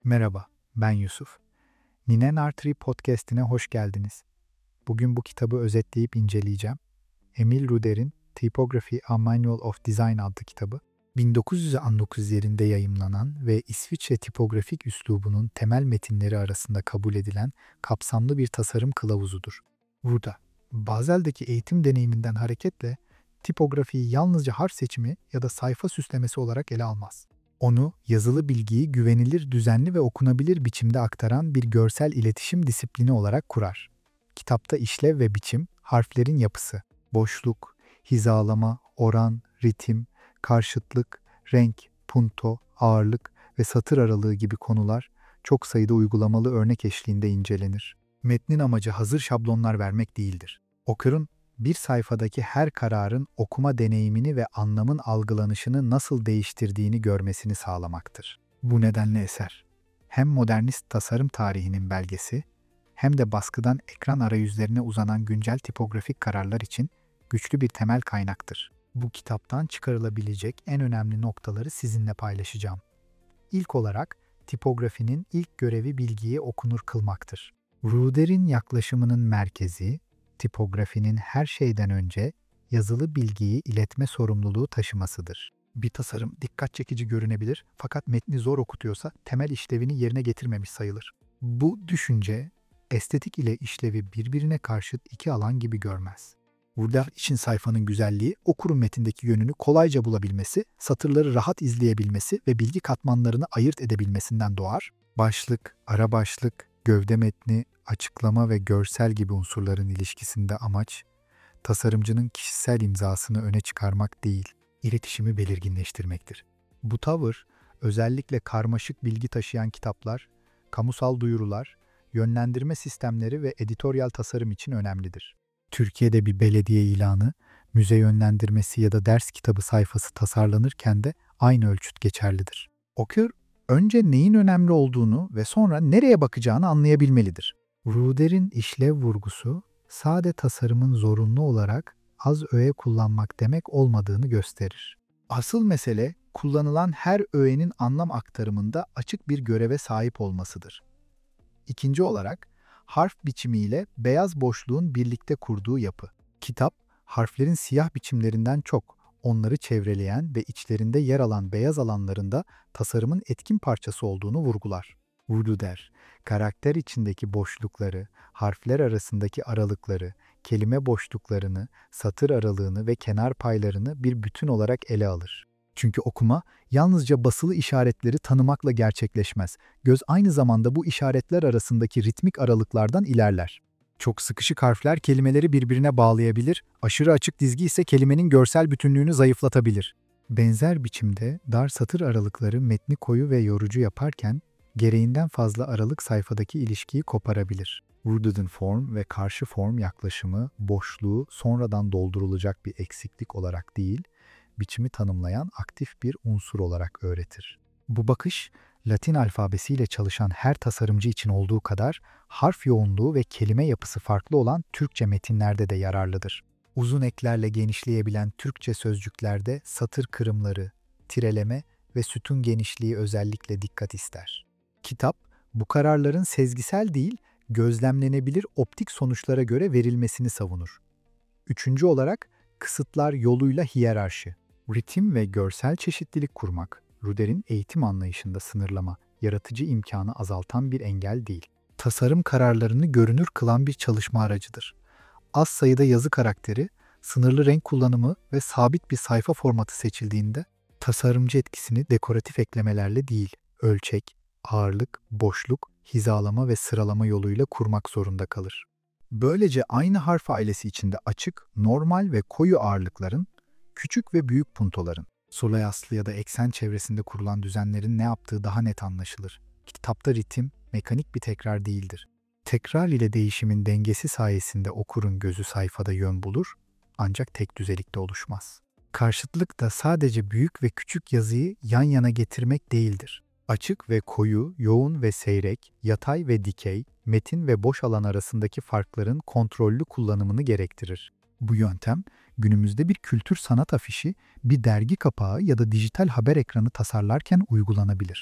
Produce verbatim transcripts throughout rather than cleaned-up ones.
Merhaba, ben Yusuf. Ninen Artery Podcast'ine hoş geldiniz. Bugün bu kitabı özetleyip inceleyeceğim. Emil Ruder'in Typography: A Manual of Design adlı kitabı, bin dokuz yüz on dokuz yerinde yayımlanan ve İsviçre tipografik üslubunun temel metinleri arasında kabul edilen kapsamlı bir tasarım kılavuzudur. Burada, Basel'deki eğitim deneyiminden hareketle tipografiyi yalnızca harf seçimi ya da sayfa süslemesi olarak ele almaz. Onu, yazılı bilgiyi güvenilir, düzenli ve okunabilir biçimde aktaran bir görsel iletişim disiplini olarak kurar. Kitapta işlev ve biçim, harflerin yapısı, boşluk, hizalama, oran, ritim, karşıtlık, renk, punto, ağırlık ve satır aralığı gibi konular çok sayıda uygulamalı örnek eşliğinde incelenir. Metnin amacı hazır şablonlar vermek değildir. Okurun bir sayfadaki her kararın okuma deneyimini ve anlamın algılanışını nasıl değiştirdiğini görmesini sağlamaktır. Bu nedenle eser, hem modernist tasarım tarihinin belgesi, hem de baskıdan ekran arayüzlerine uzanan güncel tipografik kararlar için güçlü bir temel kaynaktır. Bu kitaptan çıkarılabilecek en önemli noktaları sizinle paylaşacağım. İlk olarak, tipografinin ilk görevi bilgiyi okunur kılmaktır. Ruder'in yaklaşımının merkezi, tipografinin her şeyden önce yazılı bilgiyi iletme sorumluluğu taşımasıdır. Bir tasarım dikkat çekici görünebilir fakat metni zor okutuyorsa temel işlevini yerine getirmemiş sayılır. Bu düşünce, estetik ile işlevi birbirine karşıt iki alan gibi görmez. Ruder için sayfanın güzelliği, okurun metindeki yönünü kolayca bulabilmesi, satırları rahat izleyebilmesi ve bilgi katmanlarını ayırt edebilmesinden doğar. Başlık, ara başlık, gövde metni, açıklama ve görsel gibi unsurların ilişkisinde amaç, tasarımcının kişisel imzasını öne çıkarmak değil, iletişimi belirginleştirmektir. Bu tavır, özellikle karmaşık bilgi taşıyan kitaplar, kamusal duyurular, yönlendirme sistemleri ve editoryal tasarım için önemlidir. Türkiye'de bir belediye ilanı, müze yönlendirmesi ya da ders kitabı sayfası tasarlanırken de aynı ölçüt geçerlidir. Okur, önce neyin önemli olduğunu ve sonra nereye bakacağını anlayabilmelidir. Ruder'in işlev vurgusu, sade tasarımın zorunlu olarak az öğe kullanmak demek olmadığını gösterir. Asıl mesele, kullanılan her öğenin anlam aktarımında açık bir göreve sahip olmasıdır. İkinci olarak, harf biçimiyle beyaz boşluğun birlikte kurduğu yapı. Kitap, harflerin siyah biçimlerinden çok, onları çevreleyen ve içlerinde yer alan beyaz alanlarında tasarımın etkin parçası olduğunu vurgular. Ruder, karakter içindeki boşlukları, harfler arasındaki aralıkları, kelime boşluklarını, satır aralığını ve kenar paylarını bir bütün olarak ele alır. Çünkü okuma, yalnızca basılı işaretleri tanımakla gerçekleşmez. Göz aynı zamanda bu işaretler arasındaki ritmik aralıklardan ilerler. Çok sıkışık harfler kelimeleri birbirine bağlayabilir, aşırı açık dizgi ise kelimenin görsel bütünlüğünü zayıflatabilir. Benzer biçimde dar satır aralıkları metni koyu ve yorucu yaparken, gereğinden fazla aralık sayfadaki ilişkiyi koparabilir. Rooted form ve karşı form yaklaşımı, boşluğu sonradan doldurulacak bir eksiklik olarak değil, biçimi tanımlayan aktif bir unsur olarak öğretir. Bu bakış, Latin alfabesiyle çalışan her tasarımcı için olduğu kadar harf yoğunluğu ve kelime yapısı farklı olan Türkçe metinlerde de yararlıdır. Uzun eklerle genişleyebilen Türkçe sözcüklerde satır kırımları, tireleme ve sütun genişliği özellikle dikkat ister. Kitap, bu kararların sezgisel değil, gözlemlenebilir optik sonuçlara göre verilmesini savunur. Üçüncü olarak, kısıtlar yoluyla hiyerarşi. Ritim ve görsel çeşitlilik kurmak, Ruder'in eğitim anlayışında sınırlama, yaratıcı imkanı azaltan bir engel değil. Tasarım kararlarını görünür kılan bir çalışma aracıdır. Az sayıda yazı karakteri, sınırlı renk kullanımı ve sabit bir sayfa formatı seçildiğinde, tasarımcı etkisini dekoratif eklemelerle değil, ölçek, ağırlık, boşluk, hizalama ve sıralama yoluyla kurmak zorunda kalır. Böylece aynı harf ailesi içinde açık, normal ve koyu ağırlıkların, küçük ve büyük puntoların, solay aslı ya da eksen çevresinde kurulan düzenlerin ne yaptığı daha net anlaşılır. Kitapta ritim, mekanik bir tekrar değildir. Tekrar ile değişimin dengesi sayesinde okurun gözü sayfada yön bulur, ancak tek düzelikte oluşmaz. Karşıtlık da sadece büyük ve küçük yazıyı yan yana getirmek değildir. Açık ve koyu, yoğun ve seyrek, yatay ve dikey, metin ve boş alan arasındaki farkların kontrollü kullanımını gerektirir. Bu yöntem, günümüzde bir kültür sanat afişi, bir dergi kapağı ya da dijital haber ekranı tasarlarken uygulanabilir.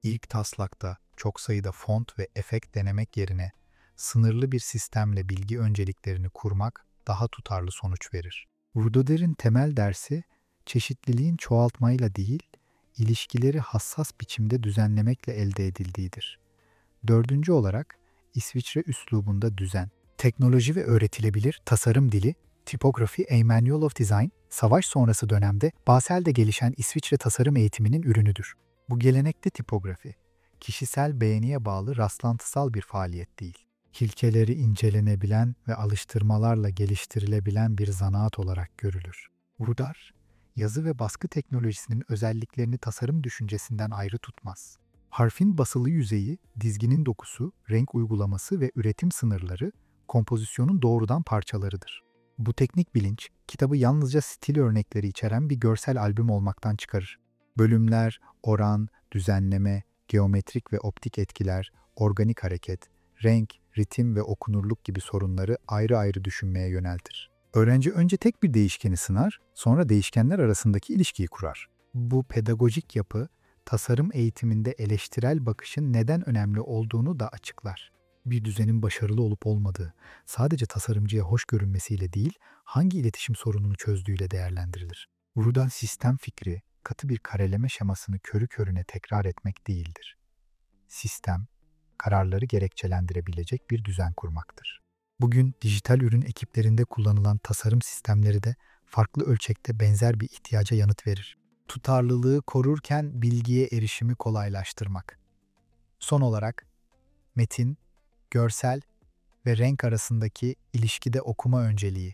İlk taslakta çok sayıda font ve efekt denemek yerine sınırlı bir sistemle bilgi önceliklerini kurmak daha tutarlı sonuç verir. Rudoder'in temel dersi çeşitliliğin çoğaltmayla değil, ilişkileri hassas biçimde düzenlemekle elde edildiğidir. Dördüncü olarak İsviçre üslubunda düzen, teknoloji ve öğretilebilir tasarım dili, Typography A Manual of Design, savaş sonrası dönemde Basel'de gelişen İsviçre tasarım eğitiminin ürünüdür. Bu gelenekte tipografi, kişisel beğeniye bağlı rastlantısal bir faaliyet değil. İlkeleri incelenebilen ve alıştırmalarla geliştirilebilen bir zanaat olarak görülür. Rudar, yazı ve baskı teknolojisinin özelliklerini tasarım düşüncesinden ayrı tutmaz. Harfin basılı yüzeyi, dizginin dokusu, renk uygulaması ve üretim sınırları kompozisyonun doğrudan parçalarıdır. Bu teknik bilinç, kitabı yalnızca stil örnekleri içeren bir görsel albüm olmaktan çıkarır. Bölümler, oran, düzenleme, geometrik ve optik etkiler, organik hareket, renk, ritim ve okunurluk gibi sorunları ayrı ayrı düşünmeye yöneltir. Öğrenci önce tek bir değişkeni sınar, sonra değişkenler arasındaki ilişkiyi kurar. Bu pedagojik yapı, tasarım eğitiminde eleştirel bakışın neden önemli olduğunu da açıklar. Bir düzenin başarılı olup olmadığı, sadece tasarımcıya hoş görünmesiyle değil, hangi iletişim sorununu çözdüğüyle değerlendirilir. Rudal sistem fikri, katı bir kareleme şemasını körü körüne tekrar etmek değildir. Sistem, kararları gerekçelendirebilecek bir düzen kurmaktır. Bugün dijital ürün ekiplerinde kullanılan tasarım sistemleri de farklı ölçekte benzer bir ihtiyaca yanıt verir. Tutarlılığı korurken bilgiye erişimi kolaylaştırmak. Son olarak, metin, görsel ve renk arasındaki ilişkide okuma önceliği.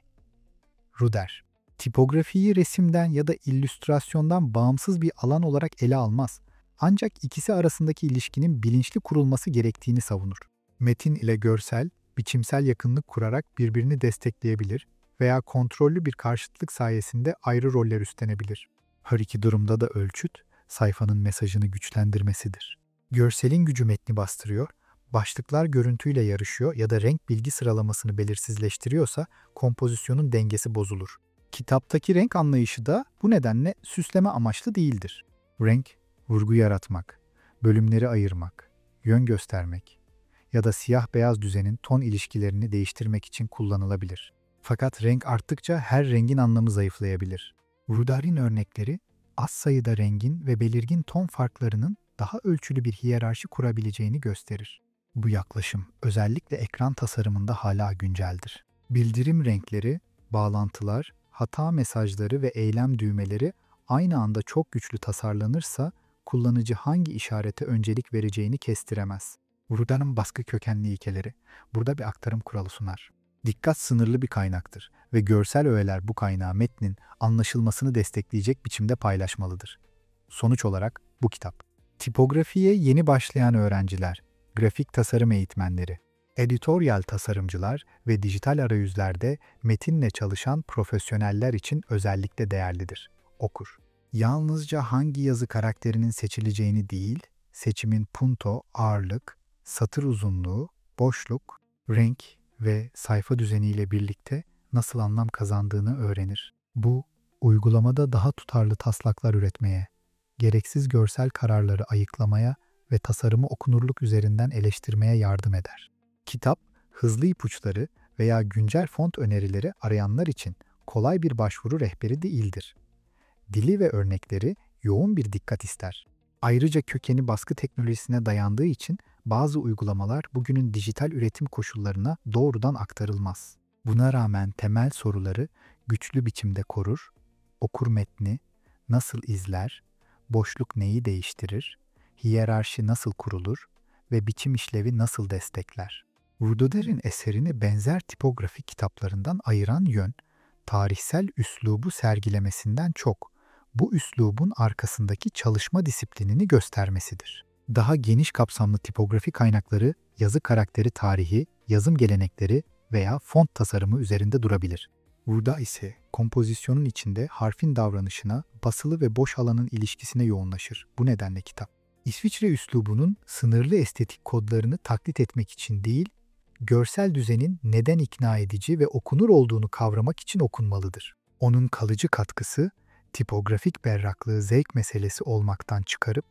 Ruder, tipografiyi resimden ya da illüstrasyondan bağımsız bir alan olarak ele almaz. Ancak ikisi arasındaki ilişkinin bilinçli kurulması gerektiğini savunur. Metin ile görsel, biçimsel yakınlık kurarak birbirini destekleyebilir veya kontrollü bir karşıtlık sayesinde ayrı roller üstlenebilir. Her iki durumda da ölçüt, sayfanın mesajını güçlendirmesidir. Görselin gücü metni bastırıyor, başlıklar görüntüyle yarışıyor ya da renk bilgi sıralamasını belirsizleştiriyorsa kompozisyonun dengesi bozulur. Kitaptaki renk anlayışı da bu nedenle süsleme amaçlı değildir. Renk, vurgu yaratmak, bölümleri ayırmak, yön göstermek ya da siyah-beyaz düzenin ton ilişkilerini değiştirmek için kullanılabilir. Fakat renk arttıkça her rengin anlamı zayıflayabilir. Rudar'in örnekleri, az sayıda rengin ve belirgin ton farklarının daha ölçülü bir hiyerarşi kurabileceğini gösterir. Bu yaklaşım özellikle ekran tasarımında hala günceldir. Bildirim renkleri, bağlantılar, hata mesajları ve eylem düğmeleri aynı anda çok güçlü tasarlanırsa kullanıcı hangi işarete öncelik vereceğini kestiremez. Rudar'ın baskı kökenli ilkeleri burada bir aktarım kuralı sunar. Dikkat sınırlı bir kaynaktır ve görsel öğeler bu kaynağı metnin anlaşılmasını destekleyecek biçimde paylaşmalıdır. Sonuç olarak bu kitap, tipografiye yeni başlayan öğrenciler, grafik tasarım eğitmenleri, editoryal tasarımcılar ve dijital arayüzlerde metinle çalışan profesyoneller için özellikle değerlidir. Okur. Yalnızca hangi yazı karakterinin seçileceğini değil, seçimin punto, ağırlık, satır uzunluğu, boşluk, renk ve sayfa düzeniyle birlikte nasıl anlam kazandığını öğrenir. Bu, uygulamada daha tutarlı taslaklar üretmeye, gereksiz görsel kararları ayıklamaya ve tasarımı okunurluk üzerinden eleştirmeye yardım eder. Kitap, hızlı ipuçları veya güncel font önerileri arayanlar için kolay bir başvuru rehberi değildir. Dili ve örnekleri yoğun bir dikkat ister. Ayrıca kökeni baskı teknolojisine dayandığı için bazı uygulamalar bugünün dijital üretim koşullarına doğrudan aktarılmaz. Buna rağmen temel soruları güçlü biçimde korur, okur metni nasıl izler, boşluk neyi değiştirir, hiyerarşi nasıl kurulur ve biçim işlevi nasıl destekler? Rudoder'in eserini benzer tipografi kitaplarından ayıran yön, tarihsel üslubu sergilemesinden çok, bu üslubun arkasındaki çalışma disiplinini göstermesidir. Daha geniş kapsamlı tipografi kaynakları, yazı karakteri tarihi, yazım gelenekleri veya font tasarımı üzerinde durabilir. Burada ise kompozisyonun içinde harfin davranışına, basılı ve boş alanın ilişkisine yoğunlaşır. Bu nedenle kitap, İsviçre üslubunun sınırlı estetik kodlarını taklit etmek için değil, görsel düzenin neden ikna edici ve okunur olduğunu kavramak için okunmalıdır. Onun kalıcı katkısı, tipografik berraklığı zevk meselesi olmaktan çıkarıp,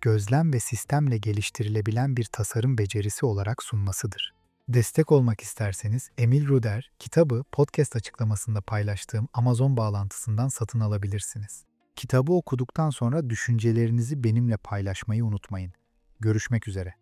gözlem ve sistemle geliştirilebilen bir tasarım becerisi olarak sunmasıdır. Destek olmak isterseniz Emil Ruder kitabı podcast açıklamasında paylaştığım Amazon bağlantısından satın alabilirsiniz. Kitabı okuduktan sonra düşüncelerinizi benimle paylaşmayı unutmayın. Görüşmek üzere.